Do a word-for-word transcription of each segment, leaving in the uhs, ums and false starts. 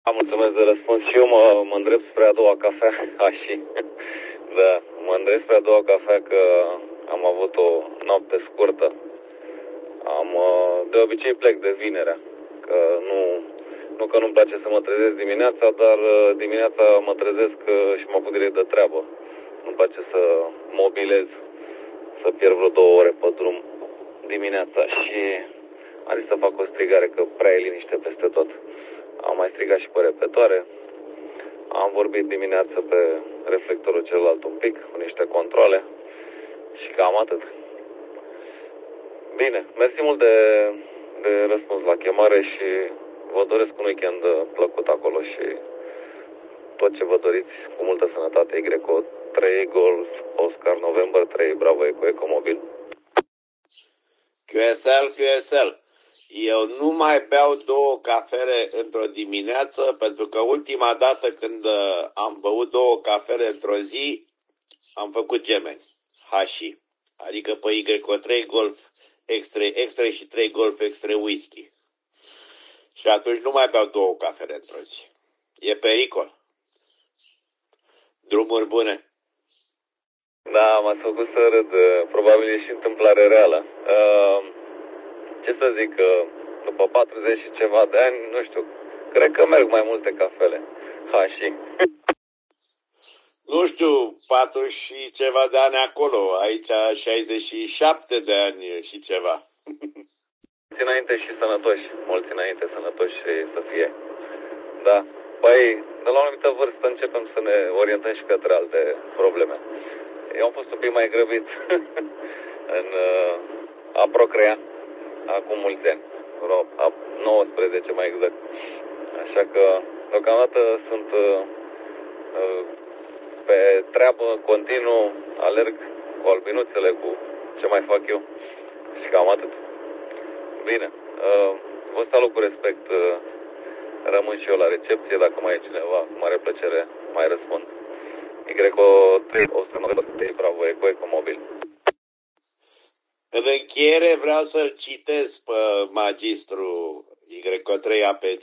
Mulțumesc de răspuns și eu mă, mă îndrept spre a doua cafea. A, și, da, mă îndrept spre a doua cafea că am avut o noapte scurtă. Am, de obicei plec de vinerea, că nu, nu că nu-mi place să mă trezesc dimineața, dar dimineața mă trezesc și mă apuc direct de treabă. Nu-mi place să mobilez, să pierd vreo două ore pe drum dimineața și am zis să fac o strigare că prea e liniște peste tot. Am mai strigat și pe repetoare. Am vorbit dimineața pe reflectorul celălalt un pic, cu niște controle și cam atât. Bine, mersi mult de, de răspuns la chemare și vă doresc un weekend plăcut acolo și tot ce vă doriți, cu multă sănătate. Y trei Golf Oscar November trei Bravo Eco Ecomobil. Q S L, Q S L. Eu nu mai beau două cafele într-o dimineață, pentru că ultima dată când am băut două cafele într-o zi, am făcut gemeni. Hashi. Adică pe Y trei Golf extra, extra și trei Golf extra whisky. Și atunci nu mai beau două cafele într-o zi. E pericol. Drumuri bune. Da, m-ați făcut să râd. Probabil e și întâmplare reală. Uh, ce să zic, după patruzeci și ceva de ani, nu știu, cred că merg mai multe cafele. Ha, și... Nu știu, patruzeci și ceva de ani acolo, aici șaizeci și șapte de ani și ceva. Mulți înainte și sănătoși, mulți înainte sănătoși să fie. Da, păi, de la o anumită vârstă începem să ne orientăm și către alte probleme. Eu am fost un pic mai grăbit în uh, a procrea acum mulți ani, vreo nouăsprezece mai exact. Așa că, deocamdată sunt uh, uh, pe treabă, continuu, alerg cu albinuțele, cu ce mai fac eu și cam atât. Bine, uh, vă salut cu respect, uh, rămân și eu la recepție, dacă mai e cineva, cu mare plăcere mai răspund. Y trei Bravo Eco Ecomobil. În încheiere vreau să-l citez pe magistru Y trei A P G,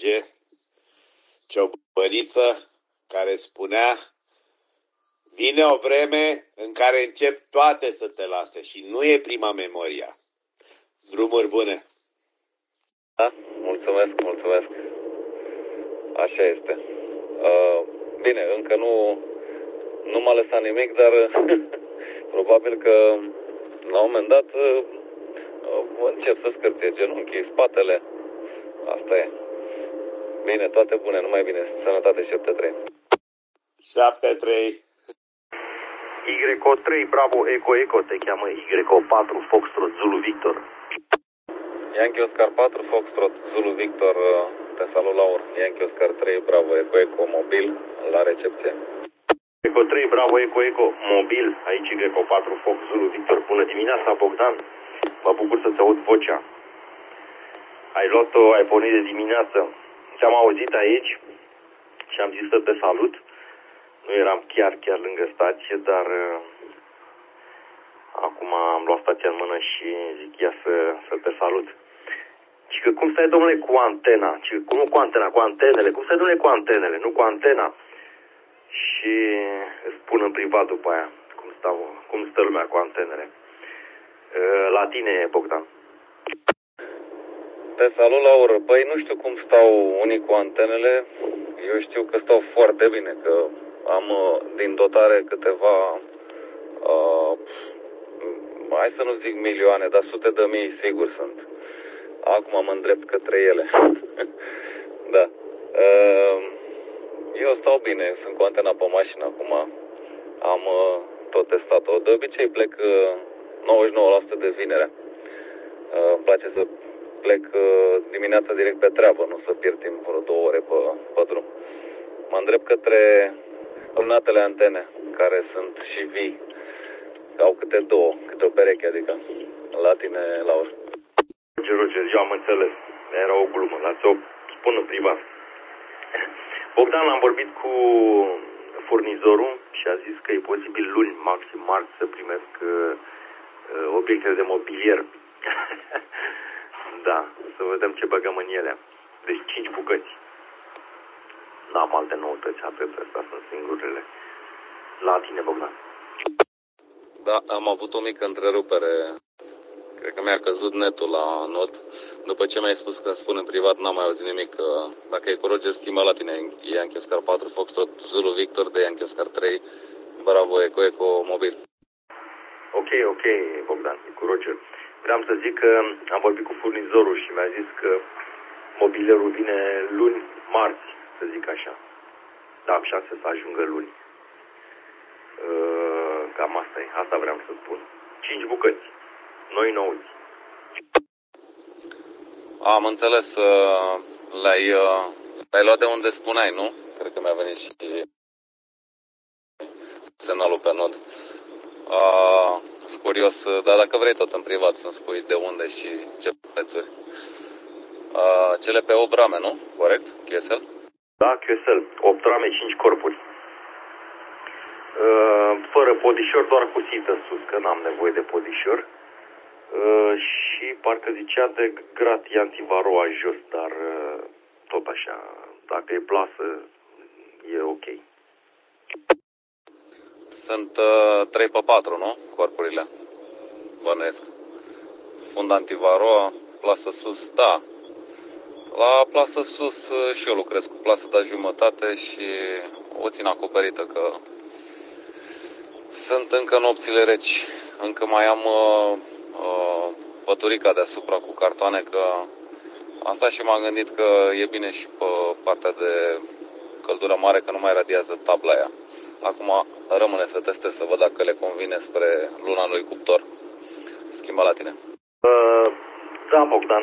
Ciobăriță, care spunea: vine o vreme în care încep toate să te lase și nu e prima memoria. Drumuri bune! Da, mulțumesc, mulțumesc. Așa este. Uh, bine, încă nu, nu m-a lăsat nimic, dar probabil că la un moment dat uh, încep să scârție genunchii, spatele. Asta e. Bine, toate bune, numai bine. Sănătate, șapte trei. șapte trei. Y trei Bravo Eco Eco, te cheamă Y patru Foxtrot Zulu Victor. Yankee Oscar patru Foxtrot Zulu Victor, te salut, Laur. Yankee Oscar trei Bravo Eco Eco mobil la recepție. Y trei Bravo Eco Eco mobil, aici Y patru Fox Zulu Victor. Bună dimineața, Bogdan. Mă bucur să-ți aud vocea. Ai luat-o, ai pornit de dimineață. Ți-am auzit aici și am zis să te salut. Nu eram chiar, chiar lângă stație, dar uh, acum am luat stația în mână și zic, ia să, să te salut. Și că cum stai, domnule, cu antena? Și că, nu cu antena, cu antenele. Cum stai, domnule, cu antenele, nu cu antena? Și îți spun în privat după aia cum, stau, cum stă lumea cu antenele. Uh, la tine, Bogdan. Te salut, Laur. Păi nu știu cum stau unii cu antenele. Eu știu că stau foarte bine, că am din dotare câteva, uh, hai să nu zic milioane, dar sute de mii sigur sunt. Acum mă îndrept către ele. Da. Uh, eu stau bine, sunt cu antena pe mașină acum. Am uh, tot testat-o. De obicei plec uh, nouăzeci și nouă la sută de vinerea. Uh, îmi place să plec uh, dimineața direct pe treabă, nu să pierd timp vreo două ore pe, pe drum. Mă îndrept către lunatele antene, care sunt și vii. Au câte două, câte o pereche, adică la tine, Laur. Roger, Roger, eu am înțeles. Era o glumă, dar ți-o spun în privat. Bogdan, am vorbit cu furnizorul și a zis că e posibil luni, maxim marți, să primesc uh, obiecte de mobilier. Da, să vedem ce băgăm în ele. Deci cinci bucăți. n-am alte noutăți, atât, astea sunt singurele. La tine, Bogdan. Da, am avut o mică întrerupere. Cred că mi-a căzut netul la not. După ce mi-ai spus că îmi spun în privat, n-am mai auzit nimic. Dacă e cu Roger, schimba la tine. Yankee Oscar patru, Foxtrot, Zulu Victor de Yankee Oscar trei, Bravo, Eco, Eco, mobil. Ok, ok, Bogdan, e cu Roger. Vreau să zic că am vorbit cu furnizorul și mi-a zis că mobilerul vine luni, marți, să zic așa. Da, șanse să ajungă luni. Cam asta e, asta vreau să spun. Cinci bucăți, noi nouți. Am înțeles, le-ai, le-ai luat de unde spuneai, nu? Cred că mi-a venit și semnalul pe nod. Sunt curios, dar dacă vrei tot în privat să-mi spui de unde și ce prețuri. Cele pe opt rame, nu? Corect? Q S L? Da, Q S L. opt rame, cinci corpuri. Fără podișor, doar cu sită sus, că n-am nevoie de podișor. Și parcă zicea de gratii antivaroa jos, dar tot așa, dacă e plasă, e ok. Sunt uh, trei pe patru, nu? Corpurile. Bănesc. Fund antivaroa, plasă sus, da. La plasă sus uh, și eu lucrez cu plasă de jumătate și o țin acoperită, că sunt încă nopțile reci. Încă mai am uh, uh, păturica deasupra cu cartoane, că asta și m-am gândit că e bine și pe partea de căldură mare, că nu mai radiază tabla aia. Acum rămâne să testez, să văd dacă le convine spre luna lui cuptor. Schimba la tine. Uh, da, Bogdan.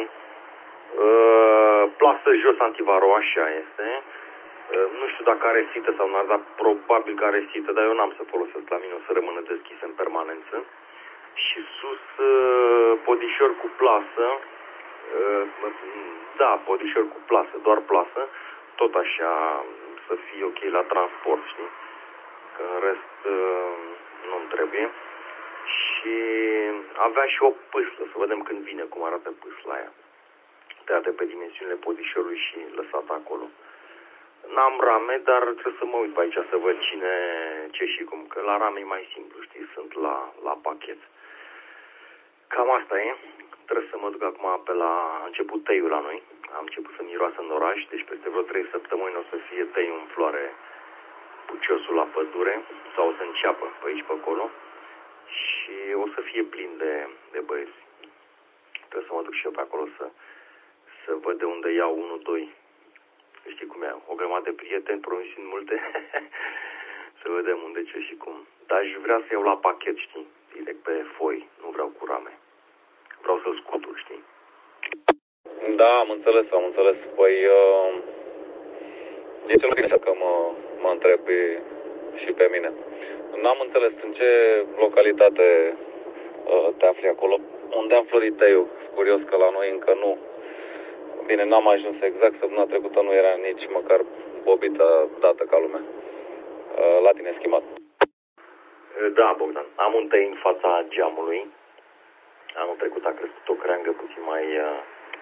Uh, plasă jos antivaro, așa este. Uh, nu știu dacă are sită sau nu, dar probabil că are sită, dar eu n-am să folosesc la mine, o să rămână deschis în permanență. Și sus uh, podișor cu plasă. Uh, da, podișor cu plasă, doar plasă. Tot așa, să fie ok la transport, știi? Că în rest uh, nu-mi trebuie. Și avea și o pâslă, să vedem când vine cum arată pâsla aia. Tăiate pe dimensiunile podișorului și lăsată acolo. N-am rame, dar trebuie să mă uit pe aici să văd cine, ce și cum. Că la rame e mai simplu, știi, sunt la, la pachet. Cam asta e. Trebuie să mă duc acum pe la a început teiul la noi. Am început să miroasă în oraș, deci peste vreo trei săptămâni o să fie teiul în floare, puciosul la pădure, sau o să înceapă pe aici, pe acolo. Și o să fie plin de, de băieți. Trebuie să mă duc și eu pe acolo să, să văd de unde iau unul, doi. Știi cum e, o grămadă de prieteni, promisiuni multe. Să vedem unde, ce și cum. Dar aș vrea să iau la pachet, știi, direct pe foi, nu vreau cu rame. Vreau să-l scutur, știi. Da, am înțeles, am înțeles. Păi, uh, e cel bine că mă, mă întrebi și pe mine. N-am înțeles în ce localitate uh, te afli acolo. Unde am florit teiul? Sunt curios că la noi încă nu. Bine, n-am ajuns exact, săptămâna trecută nu era nici măcar bobită dată ca lumea. Uh, la tine schimbat. Da, Bogdan. Am un tei în fața geamului. Anul trecut a crescut o creangă puțin mai, uh,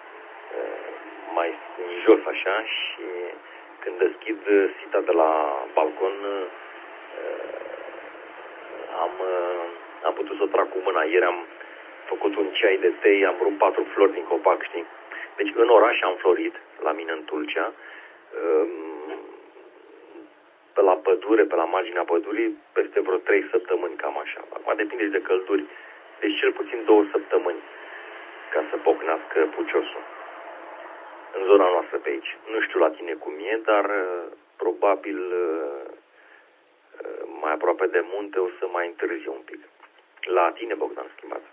mai în jos așa și când deschid sita de la balcon am, am putut să o trag cu mâna. Ieri am făcut un ceai de tei, am rupt patru flori din copac, știi? Deci în oraș am florit, la mine în Tulcea, pe la pădure, pe la marginea pădurii, peste vreo trei săptămâni, cam așa. Acum depinde și de călduri. Deci cel puțin două săptămâni ca să pocnească puciosul în zona noastră pe aici. Nu știu la tine cum e, dar probabil mai aproape de munte o să mai întârzie un pic. La tine, Bogdan, schimbat.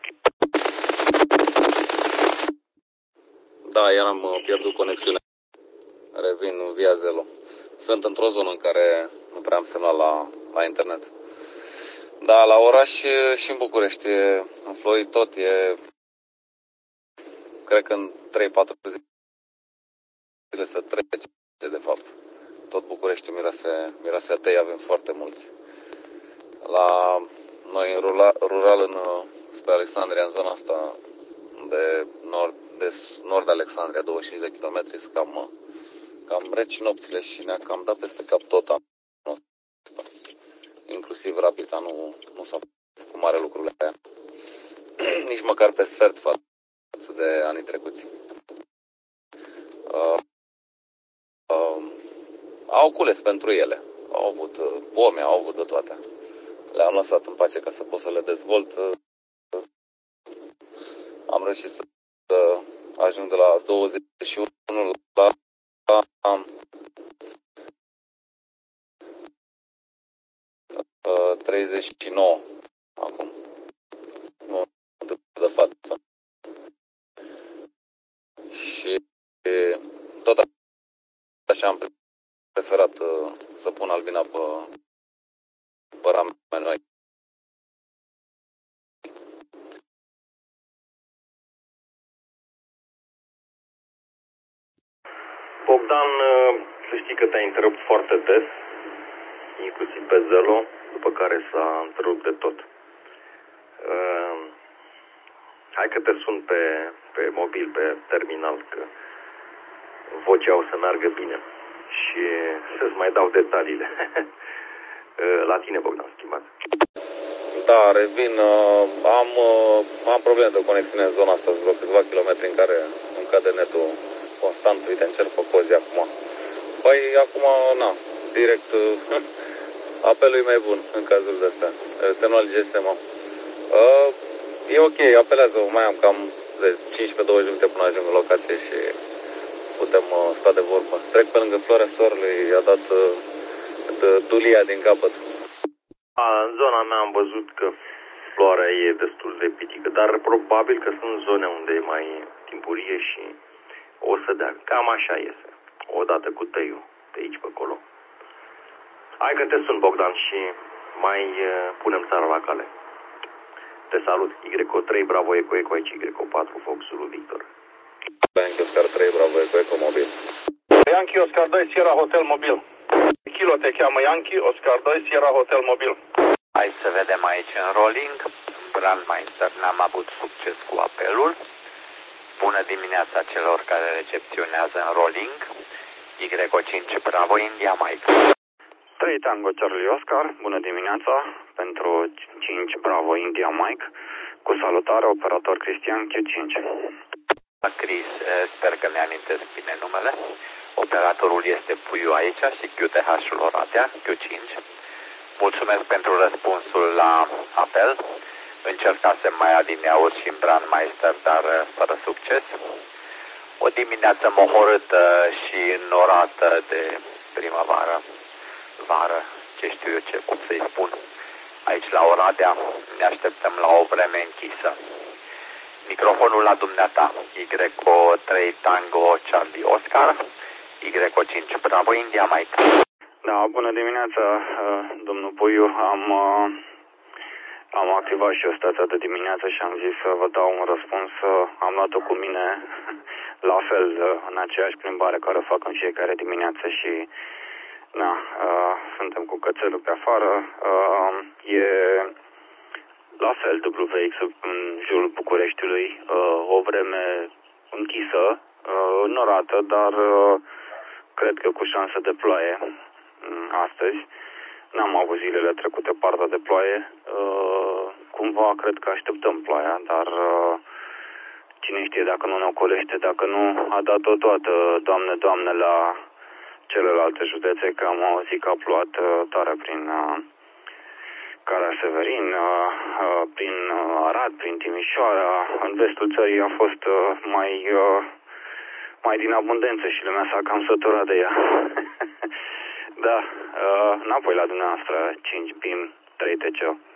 Da, iar am pierdut conexiunea. Revin via Zelo. Sunt într-o zonă în care nu prea am semnal la, la internet. Da, la oraș și în București e înflorit tot, e cred că în trei patru zile să trece, de fapt. Tot Bucureștiul miroase, miroase a tei, avem foarte mulți. La noi în rural, rural în spre Alexandria, în zona asta de nord, de nord de Alexandria, douăzeci și cinci de kilometri, sunt cam, cam reci nopțile și ne-a cam dat peste cap tot anul ăsta. Inclusiv Rapida nu, nu s-a făcut cu mare lucrurile aia. Nici măcar pe sfert față de anii trecuți. Uh, uh, au cules pentru ele. Au avut uh, pome, au avut de toate. Le-am lăsat în pace ca să pot să le dezvolt. Uh, am reușit să uh, ajung de la douăzeci și unu la uh, treizeci și nouă acum. Nu de față. Și tot așa am preferat uh, să pun albina pe, pe rame noi. Bogdan, să știi că te-ai întrerupt foarte des, inclusiv pe Zelo, după care s-a întrerupt de tot. Uh, hai că te sun pe, pe mobil, pe terminal, că vocea o să meargă bine și să-ți mai dau detaliile. La tine, Bogdan, schimbat. Da, revin. Am, am probleme de conexiune în zona asta, vreo câțiva kilometri în care îmi cade netul constant. Uite, încerc pe cozi acum. Păi, acum, na, direct, apelul e mai bun în cazul de astea. Semnal G S M. Uh, e ok, apelează, mai am cam de cincisprezece douăzeci minute până ajung în locație și putem uh, sta de vorbă. Trec pe lângă Floarea Soarelui, i-a dat uh, dulia din capăt. A, în zona mea am văzut că floarea e destul de pitică, dar probabil că sunt zone unde e mai timpurie și o să dea. Cam așa iese. Odată cu tăiul, de aici pe acolo. Hai că te sun, Bogdan, și mai uh, punem țara la cale. Te salut. Y O trei, Bravo, Eco, Eco, aici Y O patru, Fox, Zulu, Victor. Yankee Oscar trei, Bravo, Eco, Eco, mobil. Yankee Oscar doi, Sierra Hotel, mobil. Kilo te cheamă Yankee Oscar doi, Sierra Hotel, mobil. Hai să vedem aici în rolling. Brandmeister, n-am avut succes cu apelul. Bună dimineața celor care recepționează în rolling. Y O cinci, Bravo, India, Mike. trei Tango Charlie Oscar, bună dimineața, pentru cinci Bravo India Mike, cu salutare, operator Cristian Q cinci. Chris, sper că mi-amintesc bine numele. Operatorul este Puiu aici și Q T H-ul Oradea, Q cinci. Mulțumesc pentru răspunsul la apel. Încercasem mai adineauri și în Brandmeister, dar fără succes. O dimineață mohorâtă și înnorată de primăvară, vară, ce știu eu ce, cum să-i spun. Aici la Oradea ne așteptăm la o vreme închisă. Microfonul la dumneata, Y O trei Tango Charlie Oscar, Y O cinci Bravo India Mike. Da, bună dimineața, domnul Puiu, am, am activat și eu stația de dimineață și am zis să vă dau un răspuns. Am luat-o cu mine la fel, în aceeași plimbare care o fac în fiecare dimineață și na, uh, suntem cu cățelul pe afară. Uh, e la fel W X în jurul Bucureștiului, uh, o vreme închisă, uh, înnorată, dar uh, cred că cu șansă de ploaie um, astăzi. N-am avut zilele trecute partea de ploaie. Uh, cumva cred că așteptăm ploaia, dar uh, cine știe dacă nu ne ocolește, dacă nu a dat-o toată, Doamne, Doamne, la celelalte județe, că am auzit că a plouat uh, tare prin uh, Caraseverin, uh, uh, prin uh, Arad, prin Timișoara. În vestul țării a fost uh, mai, uh, mai din abundență și lumea s-a cam săturat de ea. Da, uh, înapoi la dumneavoastră, cinci B I M, trei T C O.